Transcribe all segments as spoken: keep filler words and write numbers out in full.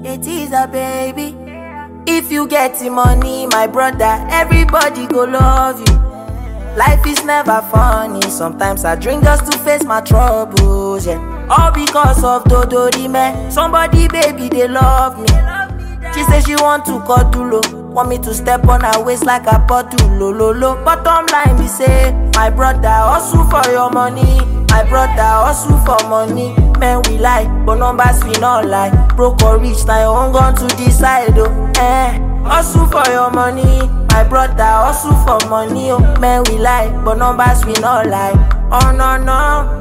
It is a baby. If you get the money, my brother, everybody go love you. Life is never funny. Sometimes I drink just to face my troubles, yeah. All because of Dodori man. Somebody, baby, they love me. She say she want to cuddle, want me to step on her waist like a bottle, lo lo lo. Bottom line be say, my brother hustle for your money. My brother hustle for money. Men we lie, but numbers we not lie. Broke or rich, now you own gun to decide, oh. Eh, hustle for your money. My brother hustle for money, oh. Men we lie, but numbers we not lie. Oh no no.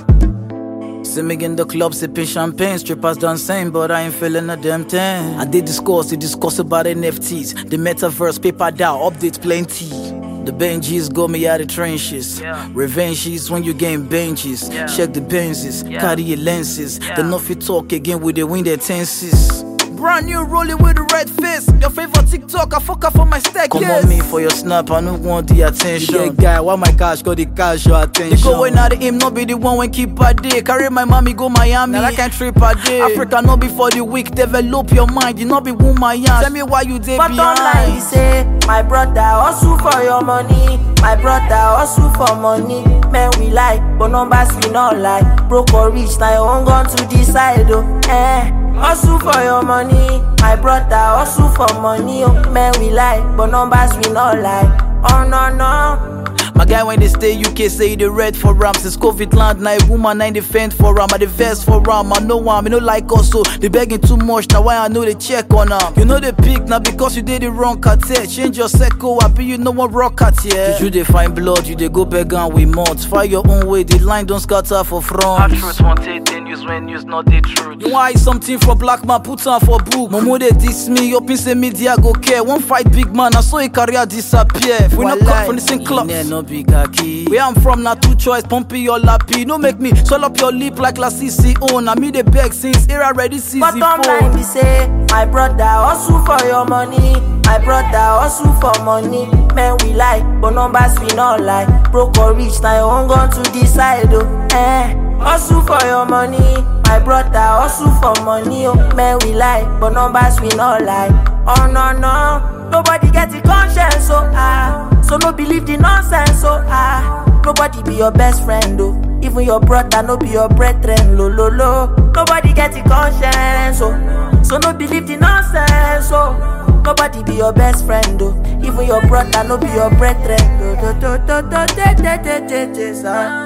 See me in the club sipping champagne, strippers done same, but I ain't feeling a damn thing. I did discuss, they discuss about N F Ts, the metaverse, paper down, updates plenty. The Benjis got me out of trenches. Yeah. Revenge is when you gain benches. Yeah. Check the Benzes, yeah. Carry your lenses. Yeah. Then off you talk again with the wind their tenses. Brand new rolling with the red face. Your favorite TikTok, I fuck up for my stack. Come yes. on me for your snap, I don't want the attention. Yeah, guy, why my cash got the cash your attention? They go when I the aim, not be the one when keep a day. Carry my mommy go Miami, now I can't trip a day. Africa not be for the weak, develop your mind. You not be woman young. Tell me why you dey behind. But online you say, my brother hustle for your money. My brother hustle for money. Men we lie, but numbers we not lie. Broke or rich, now you own gun to decide, oh. Eh. Hustle for your money, my brother hustle for money, oh. Men we lie, but numbers we not lie. Oh no no. My guy when they stay U K say they red for ram. Since COVID land, now a woman I defend for ram. I the vest for ram, I know one, I no like also. They begging too much, now why I know they check on them. You know they pick, now because you did the wrong cartel. Change your circle, I be you know one rock at yeah. You they find blood, you they go beg and we mods. Find your own way, the line don't scatter for front. Hard truth wanted, then news when news not the truth. You want something for black man, put on for book. Momo they diss me, up in say media go care. One fight big man, I saw a career disappear. We not cut from the same club. Where I'm from, now two choice, pumpy or lappy. No make me swell up your lip like La C C O. Now me the beg since era ready season four. Bottom line be say, my brother hustle for your money. My brother hustle for money. Men we lie, but numbers we not lie. Broke or rich, now you own gun to decide, oh. Eh, hustle for your money. My brother hustle for money, oh. Men we lie, but numbers we not lie. Oh no no. Nobody get the conscience, so ah. So no believe the nonsense, so ah. Nobody be your best friend, oh. Even your brother no be your brethren, lo lo lo. Nobody get the conscience, so So no believe the nonsense, so nobody be your best friend, oh. Even your brother no be your brethren, lo lo lo lo lo lo lo lo.